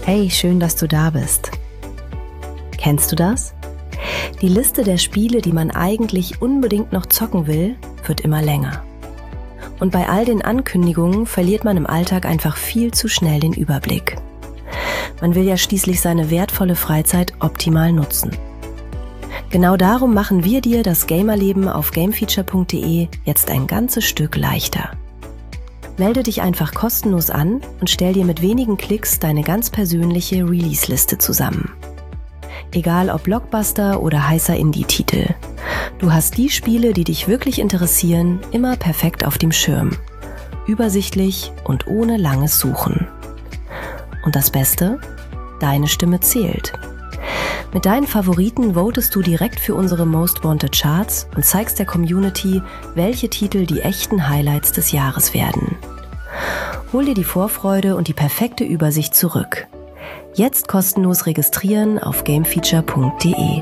Hey, schön, dass du da bist. Kennst du das? Die Liste der Spiele, die man eigentlich unbedingt noch zocken will, wird immer länger. Und bei all den Ankündigungen verliert man im Alltag einfach viel zu schnell den Überblick. Man will ja schließlich seine wertvolle Freizeit optimal nutzen. Genau darum machen wir dir das Gamerleben auf gamefeature.de jetzt ein ganzes Stück leichter. Melde dich einfach kostenlos an und stell dir mit wenigen Klicks deine ganz persönliche Release-Liste zusammen. Egal ob Blockbuster oder heißer Indie-Titel. Du hast die Spiele, die dich wirklich interessieren, immer perfekt auf dem Schirm. Übersichtlich und ohne langes Suchen. Und das Beste? Deine Stimme zählt. Mit deinen Favoriten votest du direkt für unsere Most Wanted Charts und zeigst der Community, welche Titel die echten Highlights des Jahres werden. Hol dir die Vorfreude und die perfekte Übersicht zurück. Jetzt kostenlos registrieren auf gamefeature.de.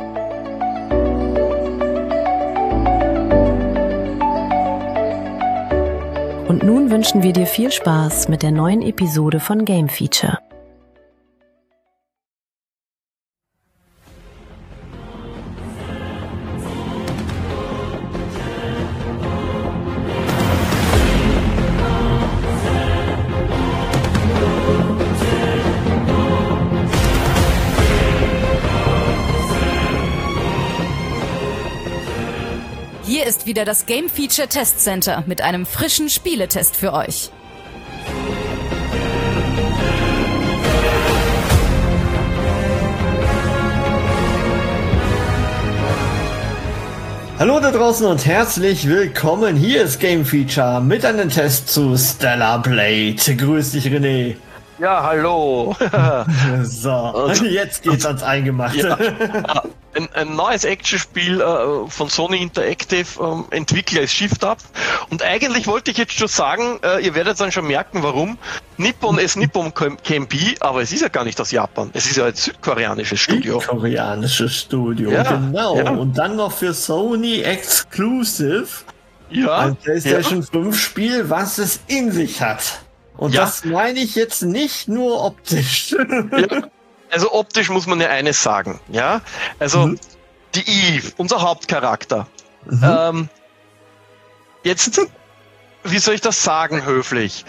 Und nun wünschen wir dir viel Spaß mit der neuen Episode von Game Feature. Hier ist wieder das Game Feature Test Center mit einem frischen Spieletest für euch. Hallo da draußen und herzlich willkommen. Hier ist Game Feature mit einem Test zu Stellar Blade. Grüß dich, René. Ja, hallo. So, jetzt geht's ans Eingemachte. Ja, ein neues Actionspiel von Sony Interactive, Entwickler ist Shift Up. Und eigentlich wollte ich jetzt schon sagen, ihr werdet dann schon merken, warum. Nippon ist Nippon Kenbi, aber es ist ja gar nicht aus Japan. Es ist ja ein südkoreanisches Studio. Südkoreanisches Studio, ja, genau. Ja. Und dann noch für Sony Exclusive. Ja. Ein PlayStation 5 Spiel, was es in sich hat. Und das meine ich jetzt nicht nur optisch. Ja. Also optisch muss man ja eines sagen, ja. Also die Eve, unser Hauptcharakter. Jetzt, wie soll ich das sagen, höflich?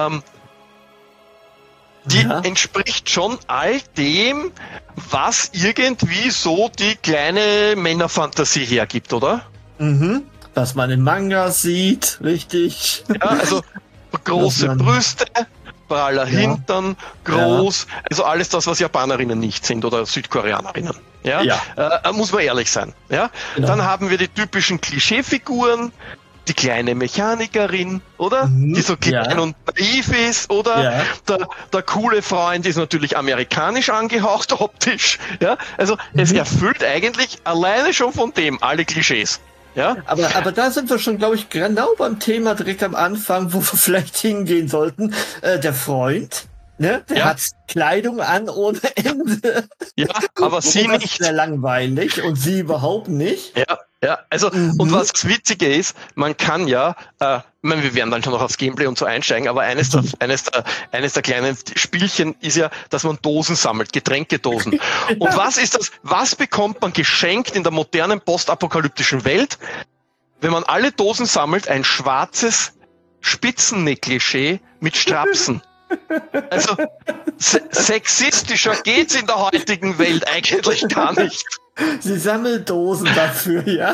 Die entspricht schon all dem, was irgendwie so die kleine Männerfantasie hergibt, oder? Was man in Mangas sieht, richtig. Ja, also große Brüste, praller Hintern, groß, also alles das, was Japanerinnen nicht sind oder Südkoreanerinnen. Ja, muss man ehrlich sein. Ja, dann haben wir die typischen Klischeefiguren, die kleine Mechanikerin, oder? Die so klein und naiv ist, oder? Der coole Freund ist natürlich amerikanisch angehaucht optisch. Ja, also es erfüllt eigentlich alleine schon von dem alle Klischees. Ja? Aber da sind wir schon, glaube ich, genau beim Thema direkt am Anfang, wo wir vielleicht hingehen sollten. Der Freund, ne? Der hat Kleidung an ohne Ende. Ja, aber sie nicht. Sehr langweilig und sie überhaupt nicht. Ja, also, und was das Witzige ist, man kann ja, wir werden dann schon noch aufs Gameplay und so einsteigen, aber eines der kleinen Spielchen ist ja, dass man Dosen sammelt, Getränkedosen. Und was ist das, was bekommt man geschenkt in der modernen postapokalyptischen Welt? Wenn man alle Dosen sammelt, ein schwarzes Spitzennegligé mit Strapsen. Also, sexistischer geht's in der heutigen Welt eigentlich gar nicht. Sie sammelt Dosen dafür, ja?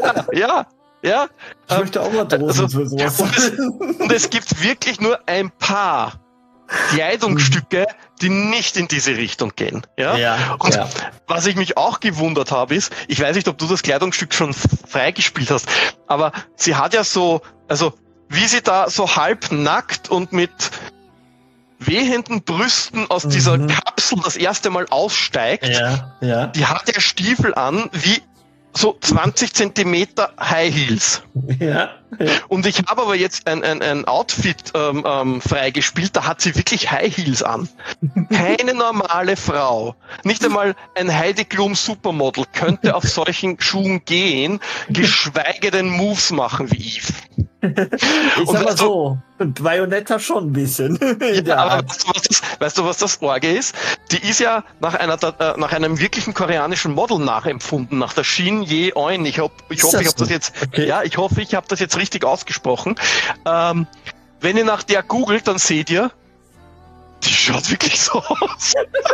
Ja. Ich möchte auch mal Dosen für sowas. Und es gibt wirklich nur ein paar Kleidungsstücke, die nicht in diese Richtung gehen. Und was ich mich auch gewundert habe, ist, ich weiß nicht, ob du das Kleidungsstück schon freigespielt hast, aber sie hat ja so, also wie sie da so halb nackt und mit wehenden Brüsten aus dieser Kapsel das erste Mal aussteigt, die hat ja Stiefel an wie so 20 Zentimeter High Heels. Und ich habe aber jetzt ein Outfit freigespielt, da hat sie wirklich High Heels an. Keine normale Frau, nicht einmal ein Heidi Klum Supermodel könnte auf solchen Schuhen gehen, geschweige denn Moves machen wie Eve. Ich sag mal so, Bayonetta schon ein bisschen. Ja, aber weißt du, was das Orge ist? Die ist ja nach einem wirklichen koreanischen Model nachempfunden, nach der Shin Ye-eun. Ich hoffe, ich habe das jetzt, ich hoffe, ich habe das jetzt richtig ausgesprochen. Wenn ihr nach der googelt, dann seht ihr, die schaut wirklich so aus.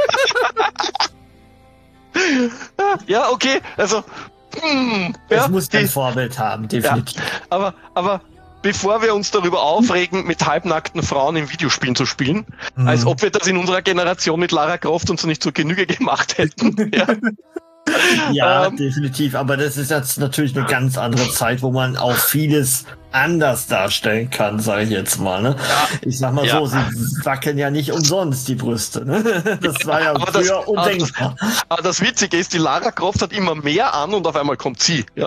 Ja, okay, also es muss ein Vorbild haben, definitiv. Ja, aber bevor wir uns darüber aufregen, mit halbnackten Frauen in Videospielen zu spielen, als ob wir das in unserer Generation mit Lara Croft uns nicht zur Genüge gemacht hätten. Ja, definitiv. Aber das ist jetzt natürlich eine ganz andere Zeit, wo man auch vieles anders darstellen kann, sage ich jetzt mal. Ne? Ja. Ich sag mal so, sie wackeln ja nicht umsonst die Brüste. Ne? Das war ja früher undenkbar. Aber das Witzige ist, die Lara Croft hat immer mehr an und auf einmal kommt sie. Ja?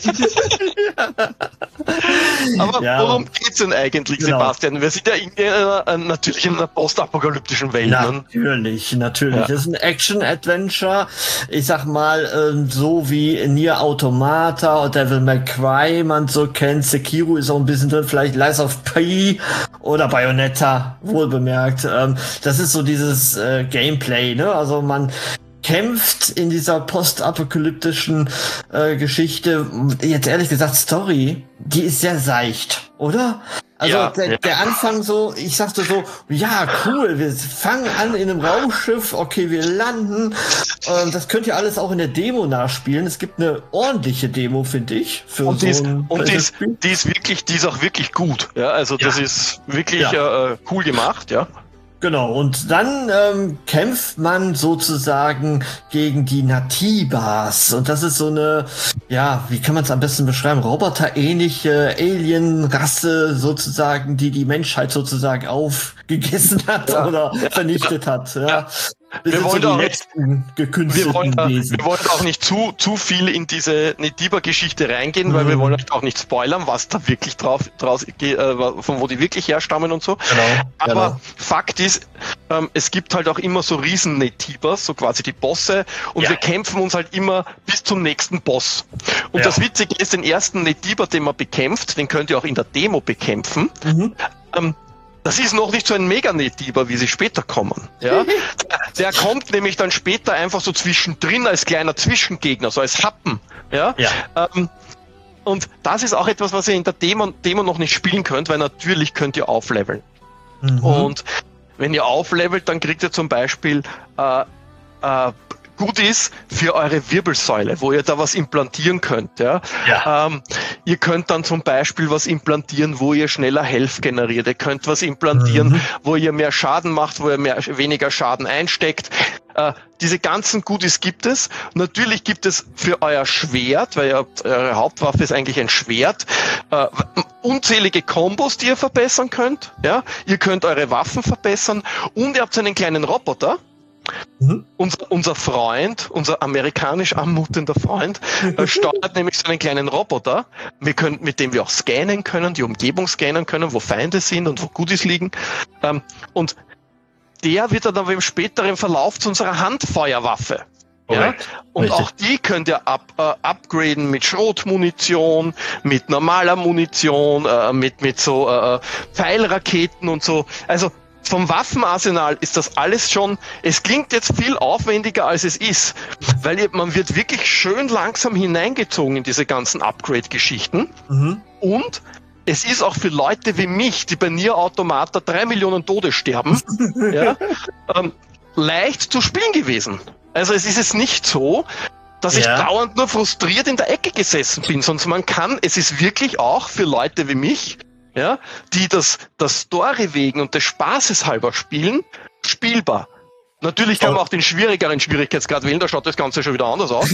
Aber worum geht's denn eigentlich, Sebastian? Wir sind ja natürlich in einer postapokalyptischen Welt. Natürlich. Ja. Das ist ein Action-Adventure. Ich sag mal, so wie Nier Automata oder Devil May Cry man so kennt. Sekiro ist auch ein bisschen drin, vielleicht Lies of P oder Bayonetta, wohlbemerkt. Das ist so dieses Gameplay, ne? Also man kämpft in dieser postapokalyptischen Geschichte. Jetzt ehrlich gesagt, Story, die ist sehr seicht, oder? Also der Anfang so, ich sagte so, ja, cool, wir fangen an in einem Raumschiff, okay, wir landen. Das könnt ihr alles auch in der Demo nachspielen. Es gibt eine ordentliche Demo, finde ich. Die ist auch wirklich gut. Ja, also das ist wirklich cool gemacht, ja. Genau, und dann kämpft man sozusagen gegen die Natibas. Und das ist so eine, wie kann man es am besten beschreiben, roboterähnliche Alien-Rasse sozusagen, die Menschheit sozusagen aufgegessen hat oder vernichtet hat. Ja. Wir wollen auch nicht zu viel in diese Netiba-Geschichte reingehen, weil wir wollen auch nicht spoilern, was da wirklich draus geht, von wo die wirklich herstammen und so. Aber Fakt ist, es gibt halt auch immer so Riesen-Netibas, so quasi die Bosse, und wir kämpfen uns halt immer bis zum nächsten Boss. Und das Witzige ist, den ersten Netiba, den man bekämpft, den könnt ihr auch in der Demo bekämpfen. Das ist noch nicht so ein Mega-Netiba, wie sie später kommen. Ja? Der kommt nämlich dann später einfach so zwischendrin als kleiner Zwischengegner, so als Happen. Ja? Und das ist auch etwas, was ihr in der Demo noch nicht spielen könnt, weil natürlich könnt ihr aufleveln. Und wenn ihr auflevelt, dann kriegt ihr zum Beispiel Goodies für eure Wirbelsäule, wo ihr da was implantieren könnt. Ihr könnt dann zum Beispiel was implantieren, wo ihr schneller Health generiert. Ihr könnt was implantieren, wo ihr mehr Schaden macht, wo ihr weniger Schaden einsteckt. Diese ganzen Goodies gibt es. Natürlich gibt es für euer Schwert, weil eure Hauptwaffe ist eigentlich ein Schwert, unzählige Kombos, die ihr verbessern könnt. Ja? Ihr könnt eure Waffen verbessern und ihr habt so einen kleinen Roboter. Unser Freund, unser amerikanisch anmutender Freund, steuert nämlich so einen kleinen Roboter, mit dem wir auch scannen können, die Umgebung scannen können, wo Feinde sind und wo Goodies liegen. Und der wird dann aber im späteren Verlauf zu unserer Handfeuerwaffe. Ja? Und auch die könnt ihr upgraden mit Schrotmunition, mit normaler Munition, mit so Pfeilraketen und so. Also vom Waffenarsenal ist das alles schon, es klingt jetzt viel aufwendiger als es ist, weil man wird wirklich schön langsam hineingezogen in diese ganzen Upgrade-Geschichten. Und es ist auch für Leute wie mich, die bei Nier Automata 3 Millionen Tode sterben, leicht zu spielen gewesen. Also es ist jetzt nicht so, dass ich dauernd nur frustriert in der Ecke gesessen bin, sondern es ist wirklich auch für Leute wie mich, die das Story wegen und des Spaßes halber spielen, spielbar. Natürlich kann man auch den schwierigeren Schwierigkeitsgrad wählen, da schaut das Ganze schon wieder anders aus.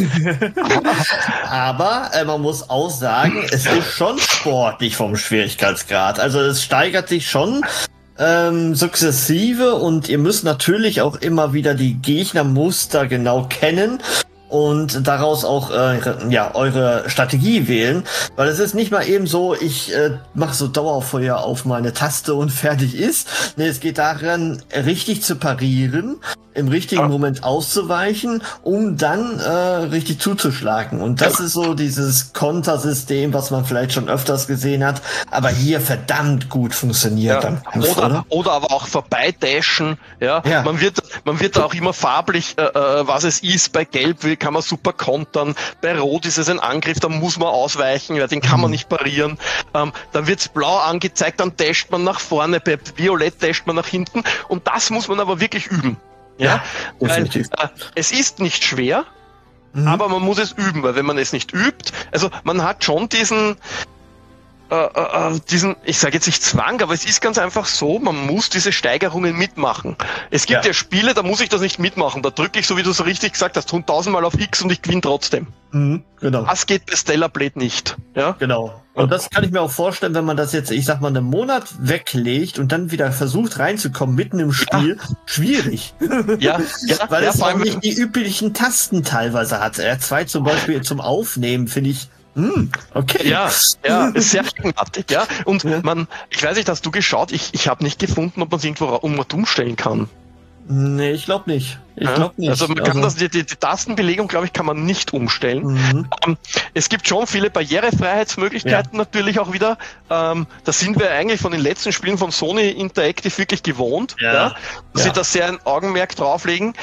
Aber man muss auch sagen, es ist schon sportlich vom Schwierigkeitsgrad. Also es steigert sich schon sukzessive und ihr müsst natürlich auch immer wieder die Gegnermuster genau kennen und daraus auch eure Strategie wählen, weil es ist nicht mal eben so, ich mache so Dauerfeuer auf meine Taste und fertig ist. Nee, es geht daran, richtig zu parieren im richtigen Moment auszuweichen, um dann richtig zuzuschlagen. Und das ist so dieses Kontersystem, was man vielleicht schon öfters gesehen hat, aber hier verdammt gut funktioniert. Oder aber auch vorbeidashen. Ja? Man wird auch immer farblich, was es ist. Bei Gelb kann man super kontern. Bei Rot ist es ein Angriff, da muss man ausweichen, weil den kann man nicht parieren. Dann wird's blau angezeigt, dann dasht man nach vorne, bei Violett dasht man nach hinten. Und das muss man aber wirklich üben. Ja, weil es ist nicht schwer, aber man muss es üben, weil wenn man es nicht übt, also man hat schon diesen, ich sage jetzt nicht Zwang, aber es ist ganz einfach so, man muss diese Steigerungen mitmachen. Es gibt ja Spiele, da muss ich das nicht mitmachen, da drücke ich, so wie du so richtig gesagt hast, 1000-mal auf X und ich gewinne trotzdem. Genau. Das geht bei Stellar Blade nicht. Ja? Genau. Und das kann ich mir auch vorstellen, wenn man das jetzt, ich sag mal, einen Monat weglegt und dann wieder versucht reinzukommen mitten im Spiel, schwierig. Weil es auch nicht die üblichen Tasten teilweise hat. R2 zum Beispiel zum Aufnehmen, finde ich, okay. Ja, ist sehr eigenartig, ja. Und ich weiß nicht, hast du geschaut? Ich habe nicht gefunden, ob man es irgendwo umstellen kann. Nee, ich glaube nicht. Also man kann die Tastenbelegung, glaube ich, kann man nicht umstellen. Es gibt schon viele Barrierefreiheitsmöglichkeiten natürlich auch wieder. Da sind wir eigentlich von den letzten Spielen von Sony Interactive wirklich gewohnt, dass sie da sehr ein Augenmerk drauflegen.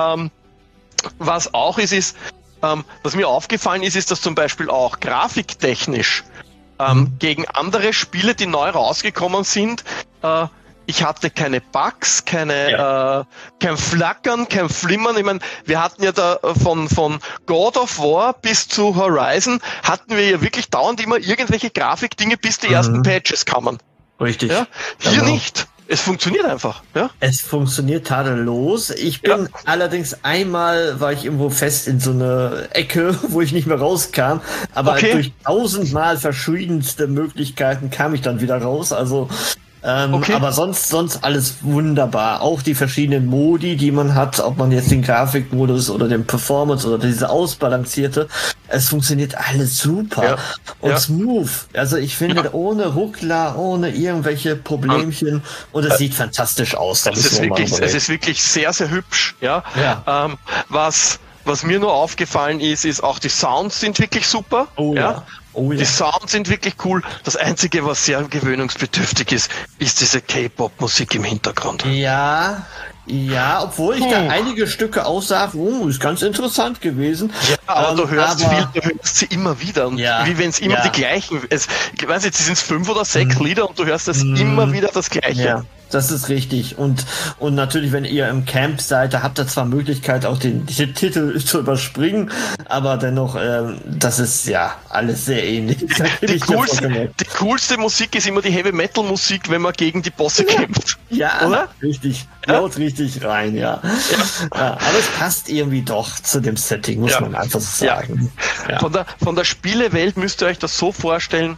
Was auch ist, was mir aufgefallen ist, dass zum Beispiel auch grafiktechnisch gegen andere Spiele, die neu rausgekommen sind, ich hatte keine Bugs, kein Flackern, kein Flimmern. Ich meine, wir hatten ja da von God of War bis zu Horizon hatten wir ja wirklich dauernd immer irgendwelche Grafikdinge, bis die ersten Patches kamen. Richtig. Ja? Hier nicht. Es funktioniert einfach. Ja? Es funktioniert tadellos. Ich bin allerdings war ich irgendwo fest in so eine Ecke, wo ich nicht mehr rauskam. Aber durch 1000-mal verschiedenste Möglichkeiten kam ich dann wieder raus. Also aber sonst alles wunderbar. Auch die verschiedenen Modi, die man hat, ob man jetzt den Grafikmodus oder den Performance oder diese ausbalancierte, es funktioniert alles super und smooth. Also ich finde, ohne Ruckler, ohne irgendwelche Problemchen und es sieht fantastisch aus. Es ist wirklich sehr, sehr hübsch. Ja. Was mir nur aufgefallen ist auch die Sounds sind wirklich super. Die Sounds sind wirklich cool. Das Einzige, was sehr gewöhnungsbedürftig ist diese K-Pop-Musik im Hintergrund. Ja, obwohl ich da einige Stücke aussage, ist ganz interessant gewesen. Ja, aber du hörst sie immer wieder. Und wie wenn es immer die gleichen, ich weiß nicht, es sind 5 oder 6 Lieder und du hörst es immer wieder das Gleiche. Ja. Das ist richtig. Und natürlich, wenn ihr im Camp seid, da habt ihr zwar Möglichkeit, auch den Titel zu überspringen, aber dennoch, das ist alles sehr ähnlich. Die coolste Musik ist immer die Heavy-Metal-Musik, wenn man gegen die Bosse kämpft. Ja, oder? Richtig. Laut richtig rein, aber es passt irgendwie doch zu dem Setting, muss man einfach so sagen. Ja. Von der Spielewelt müsst ihr euch das so vorstellen,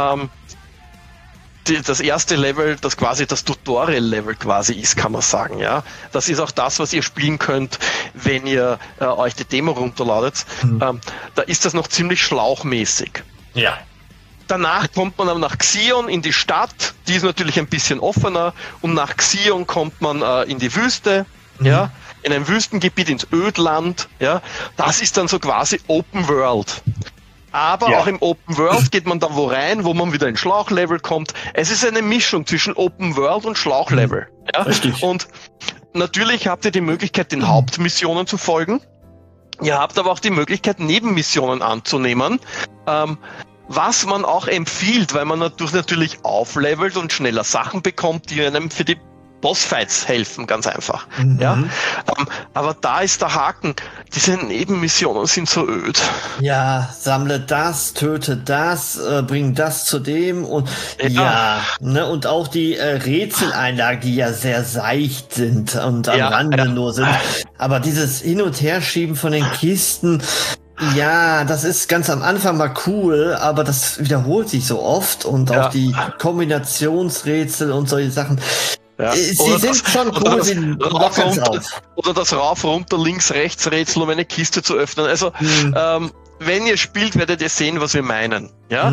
das erste Level, das quasi das Tutorial-Level quasi ist, kann man sagen, ja. Das ist auch das, was ihr spielen könnt, wenn ihr euch die Demo runterladet. Da ist das noch ziemlich schlauchmäßig. Ja. Danach kommt man aber nach Xion in die Stadt, die ist natürlich ein bisschen offener, und nach Xion kommt man in die Wüste, in ein Wüstengebiet, ins Ödland, Das ist dann so quasi Open World. Aber auch im Open World geht man dann wo rein, wo man wieder in Schlauchlevel kommt. Es ist eine Mischung zwischen Open World und Schlauchlevel. Richtig. Und natürlich habt ihr die Möglichkeit, den Hauptmissionen zu folgen. Ihr habt aber auch die Möglichkeit, Nebenmissionen anzunehmen, was man auch empfiehlt, weil man natürlich auflevelt und schneller Sachen bekommt, die einem für die Bossfights helfen, ganz einfach. Aber da ist der Haken, diese Nebenmissionen sind so öd. Ja, sammle das, töte das, bring das zu dem und und auch die Rätseleinlagen, die ja sehr seicht sind und am Rande nur sind. Aber dieses Hin- und Herschieben von den Kisten, das ist ganz am Anfang mal cool, aber das wiederholt sich so oft und auch die Kombinationsrätsel und solche Sachen. Sie sind schon cool, oder das Rauf, runter, links, rechts Rätsel, um eine Kiste zu öffnen. Also, wenn ihr spielt, werdet ihr sehen, was wir meinen.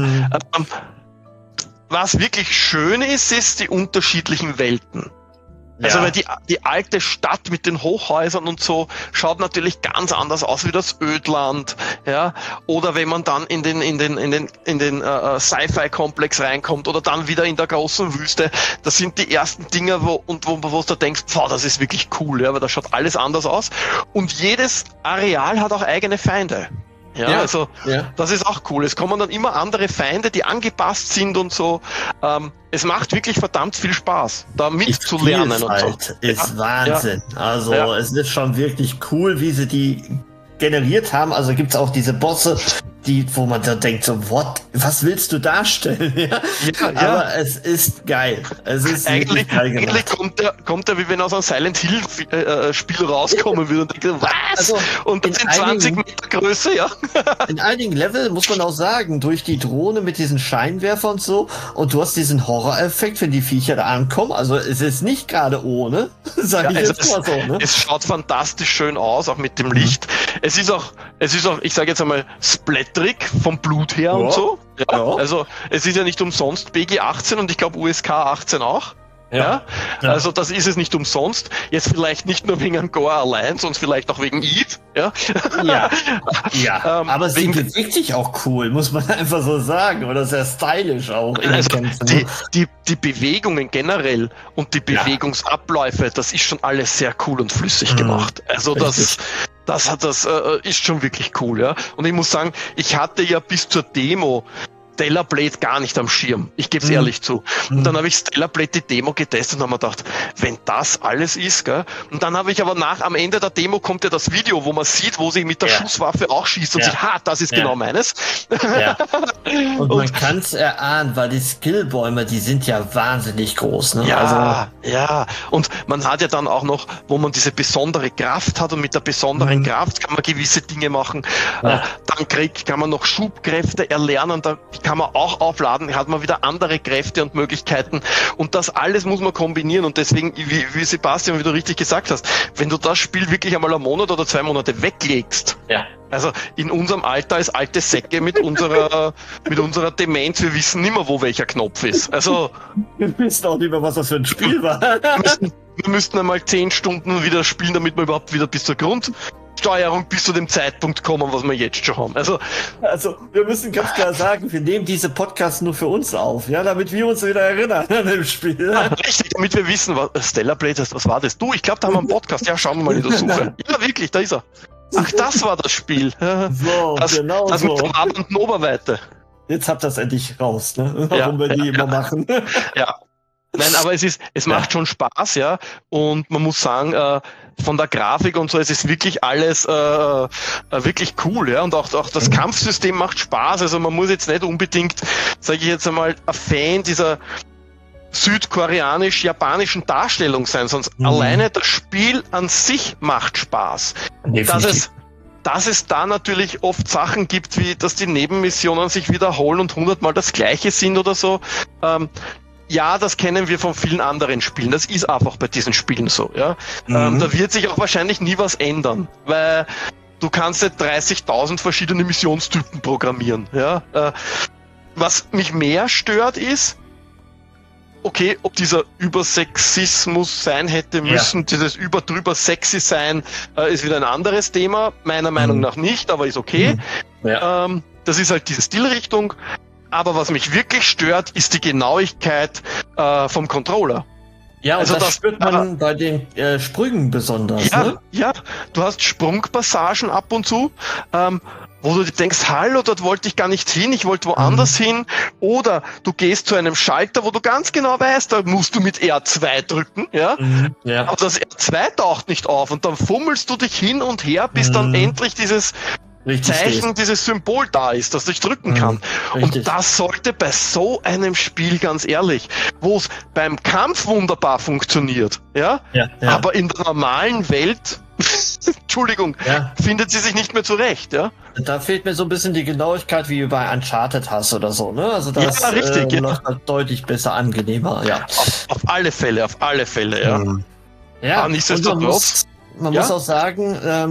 Was wirklich schön ist die unterschiedlichen Welten. Also weil die alte Stadt mit den Hochhäusern und so schaut natürlich ganz anders aus wie das Ödland, ja. Oder wenn man dann in den Sci-Fi-Komplex reinkommt oder dann wieder in der großen Wüste, das sind die ersten Dinge, wo du denkst, das ist wirklich cool, ja, weil da schaut alles anders aus. Und jedes Areal hat auch eigene Feinde. Ja, das ist auch cool. Es kommen dann immer andere Feinde, die angepasst sind und so. Es macht wirklich verdammt viel Spaß, da mitzulernen und so. Ist Wahnsinn. Also es ist schon wirklich cool, wie sie die generiert haben. Also gibt's auch diese Bosse, wo man da denkt, so, was willst du darstellen? Aber es ist geil. Es ist eigentlich geil gemacht. Eigentlich kommt er, wie wenn aus einem Silent Hill Spiel rauskommen würde und denkt, was? Also, und das sind 20 Meter Größe, ja. In einigen Leveln muss man auch sagen, durch die Drohne mit diesen Scheinwerfern und so, und du hast diesen Horror-Effekt, wenn die Viecher da ankommen. Also es ist nicht gerade ohne, sag ich jetzt mal so. Ne? Es schaut fantastisch schön aus, auch mit dem Licht. Es ist auch, ich sage jetzt einmal, splatterig vom Blut her und so. Ja. Also es ist ja nicht umsonst BG 18 und ich glaube USK 18 auch. Ja. Also das ist es nicht umsonst. Jetzt vielleicht nicht nur wegen einem Gore allein, sondern vielleicht auch wegen Eve. Aber sie bewegt sich auch cool, muss man einfach so sagen. Oder sehr stylisch auch. Die Bewegungen generell und die Bewegungsabläufe, das ist schon alles sehr cool und flüssig gemacht. Also das ist schon wirklich cool, ja. Und ich muss sagen, ich hatte ja bis zur Demo Stellar Blade gar nicht am Schirm. Ich gebe es ehrlich zu. Und dann habe ich Stellar Blade die Demo getestet und habe mir gedacht, wenn das alles ist, gell? Und dann habe ich aber am Ende der Demo kommt ja das Video, wo man sieht, wo sie mit der Schusswaffe auch schießt und sieht, das ist genau meines. Und man kann es erahnen, weil die Skillbäume, die sind ja wahnsinnig groß. Ne? Und man hat ja dann auch noch, wo man diese besondere Kraft hat und mit der besonderen Kraft kann man gewisse Dinge machen. Dann kann man noch Schubkräfte erlernen, da kann man auch aufladen, hat man wieder andere Kräfte und Möglichkeiten und das alles muss man kombinieren und deswegen, wie Sebastian, wie du richtig gesagt hast, wenn du das Spiel wirklich einmal einen Monat oder 2 Monate weglegst, also in unserem Alter als alte Säcke mit unserer Demenz, wir wissen nicht mehr, wo welcher Knopf ist. Also wir wissen auch nicht mehr, was das für ein Spiel war. Wir müssten einmal 10 Stunden wieder spielen, damit wir überhaupt wieder bis zur Grundsteuerung bis zu dem Zeitpunkt kommen, was wir jetzt schon haben. Also wir müssen ganz klar sagen, wir nehmen diese Podcasts nur für uns auf, damit wir uns wieder erinnern an dem Spiel. Richtig, damit wir wissen, was Stellar Blade ist, was war das? Ich glaube, da haben wir einen Podcast. Ja, schauen wir mal in der Suche. Ja, wirklich, da ist er. Ach, das war das Spiel. So, das mit der abenden Oberweite. Jetzt habt ihr das endlich raus, ne? Warum wir die immer machen. Ja. Nein, aber es macht schon Spaß, und man muss sagen, von der Grafik und so, es ist wirklich alles wirklich cool, und auch das Kampfsystem macht Spaß, also man muss jetzt nicht unbedingt, sage ich jetzt einmal, ein Fan dieser südkoreanisch-japanischen Darstellung sein, sonst alleine das Spiel an sich macht Spaß. Dass es da natürlich oft Sachen gibt, wie dass die Nebenmissionen sich wiederholen und 100-mal das Gleiche sind oder so. Das kennen wir von vielen anderen Spielen. Das ist einfach bei diesen Spielen so. Da wird sich auch wahrscheinlich nie was ändern, weil du kannst nicht 30.000 verschiedene Missionstypen programmieren. Was mich mehr stört ist, okay, ob dieser Übersexismus sein hätte müssen, dieses drüber sexy sein, ist wieder ein anderes Thema. Meiner Meinung nach nicht, aber ist okay. Das ist halt diese Stilrichtung. Aber was mich wirklich stört, ist die Genauigkeit vom Controller. Ja, also das spürt man bei den Sprüngen besonders. Du hast Sprungpassagen ab und zu, wo du dir denkst, hallo, dort wollte ich gar nicht hin, ich wollte woanders hin. Oder du gehst zu einem Schalter, wo du ganz genau weißt, da musst du mit R2 drücken, aber das R2 taucht nicht auf und dann fummelst du dich hin und her, bis dann endlich dieses Zeichen, dieses Symbol da ist, das ich drücken kann. Und das sollte bei so einem Spiel, ganz ehrlich, wo es beim Kampf wunderbar funktioniert, aber in der normalen Welt Entschuldigung, findet sie sich nicht mehr zurecht, Da fehlt mir so ein bisschen die Genauigkeit, wie bei Uncharted hast oder so, ne? Also das läuft deutlich besser, angenehmer, Auf alle Fälle, nichtsdestotrotz. Man muss auch sagen,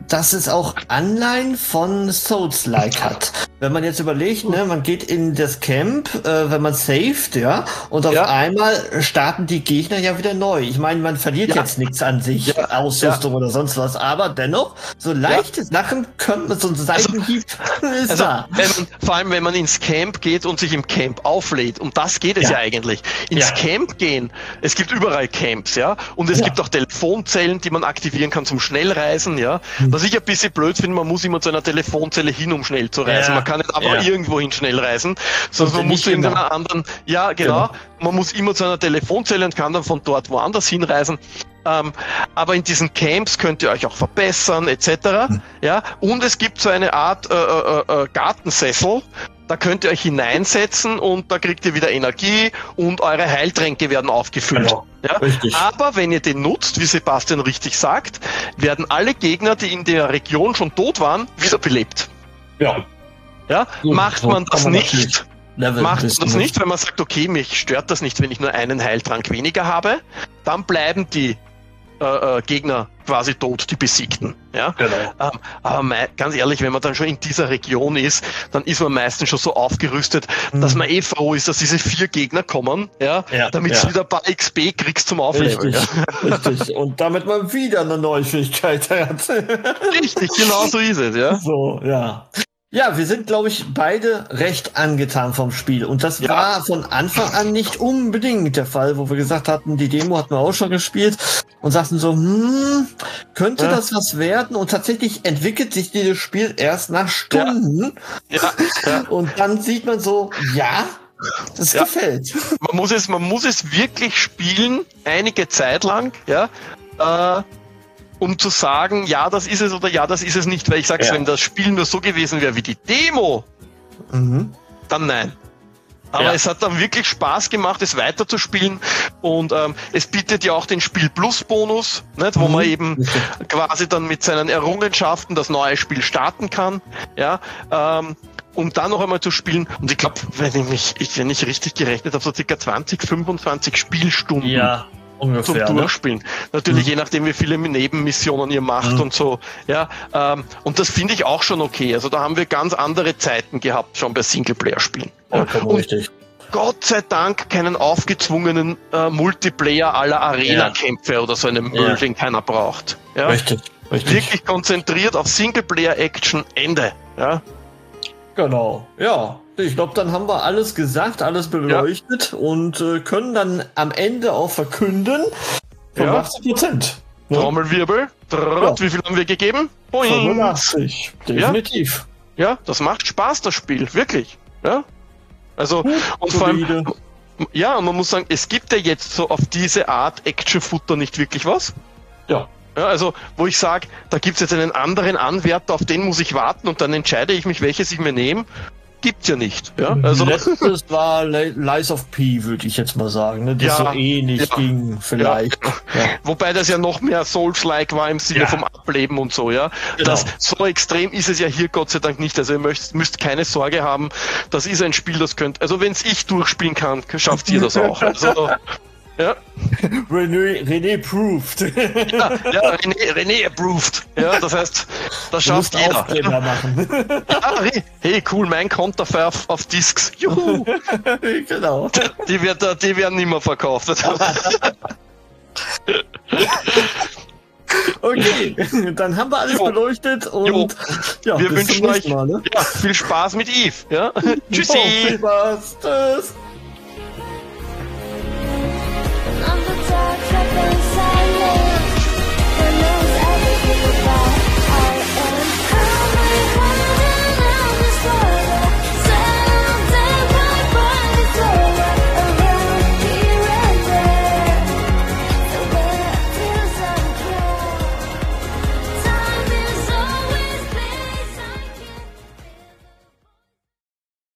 dass es auch Anleihen von Souls-like hat. Wenn man jetzt überlegt, ne, man geht in das Camp, wenn man saved, ja, und auf einmal starten die Gegner ja wieder neu. Ich meine, man verliert jetzt nichts an sich, Ausrüstung oder sonst was, aber dennoch, so leichte Sachen könnte man, so ein Seitenhieb ist da. Vor allem, wenn man ins Camp geht und sich im Camp auflädt, um das geht es ja eigentlich. Ins Camp gehen, es gibt überall Camps, ja, und es gibt auch Telefonzellen, die man aktivieren kann zum Schnellreisen, ja. Was ich ein bisschen blöd finde, man muss immer zu einer Telefonzelle hin, um schnell zu reisen. Man kann nicht aber irgendwohin schnell reisen, sondern man muss zu irgendeiner anderen, man muss immer zu einer Telefonzelle und kann dann von dort woanders hinreisen. Aber in diesen Camps könnt ihr euch auch verbessern, etc. Ja, und es gibt so eine Art Gartensessel, da könnt ihr euch hineinsetzen und da kriegt ihr wieder Energie und eure Heiltränke werden aufgefüllt. Genau. Ja? Aber wenn ihr den nutzt, wie Sebastian richtig sagt, werden alle Gegner, die in der Region schon tot waren, wiederbelebt. Ja? Macht man das nicht, wenn man sagt, okay, mich stört das nicht, wenn ich nur einen Heiltrank weniger habe, dann bleiben die Gegner quasi tot, die Besiegten. Ja? Genau. Aber ganz ehrlich, wenn man dann schon in dieser Region ist, dann ist man meistens schon so aufgerüstet, dass man froh ist, dass diese 4 Gegner kommen, damit du wieder ein paar XP kriegst zum Aufleveln. Richtig. Und damit man wieder eine neue Fähigkeit hat. Richtig, genau so ist es. Ja. So, ja. Ja, wir sind, glaube ich, beide recht angetan vom Spiel. Und das war von Anfang an nicht unbedingt der Fall, wo wir gesagt hatten, die Demo hatten wir auch schon gespielt und sagten so, könnte das was werden? Und tatsächlich entwickelt sich dieses Spiel erst nach Stunden. Und dann sieht man so, das gefällt. Man muss es wirklich spielen, einige Zeit lang, um zu sagen, ja, das ist es oder ja, das ist es nicht, weil ich sag's, wenn das Spiel nur so gewesen wäre wie die Demo, dann nein. Aber es hat dann wirklich Spaß gemacht, es weiterzuspielen und es bietet ja auch den Spiel-Plus-Bonus, nicht, wo man eben quasi dann mit seinen Errungenschaften das neue Spiel starten kann, um dann noch einmal zu spielen. Und ich glaube, wenn ich richtig gerechnet habe, so circa 20, 25 Spielstunden. Ja. Ungefähr, zum Durchspielen. Natürlich, je nachdem, wie viele Nebenmissionen ihr macht und so. Ja, und das finde ich auch schon okay. Also da haben wir ganz andere Zeiten gehabt, schon bei Singleplayer-Spielen. Richtig. Gott sei Dank keinen aufgezwungenen Multiplayer aller Arena-Kämpfe oder so einen Müll, den keiner braucht. Ja? Richtig. Wirklich konzentriert auf Singleplayer-Action, Ende. Ja? Genau, ja. Ich glaube, dann haben wir alles gesagt, alles beleuchtet und können dann am Ende auch verkünden, 85%. Trommelwirbel. Wie viel haben wir gegeben? 85, definitiv. Ja, das macht Spaß, das Spiel, wirklich. Ja, also, und vor allem, und man muss sagen, es gibt ja jetzt so auf diese Art Action-Futter nicht wirklich was. Ja, also, wo ich sage, da gibt es jetzt einen anderen Anwärter, auf den muss ich warten und dann entscheide ich mich, welches ich mir nehme. Gibt's ja nicht. Ja? Also letztes war Lies of P, würde ich jetzt mal sagen. Ne? Das so ähnlich ging vielleicht. Wobei das ja noch mehr Souls-like war im Sinne vom Ableben und so. Ja, das, so extrem ist es ja hier Gott sei Dank nicht. Also ihr müsst keine Sorge haben. Das ist ein Spiel, das könnt. Also wenn es ich durchspielen kann, schafft ihr das auch. Also, René approved. René approved. Ja, das heißt, das schafft jeder. Machen. Hey, cool, mein Konterfei auf Discs. Juhu. Genau. Die werden nicht mehr verkauft. Okay, dann haben wir alles beleuchtet und wir wünschen euch viel Spaß mit Eve. Ja? Tschüssi. Viel Spaß. Tschüss.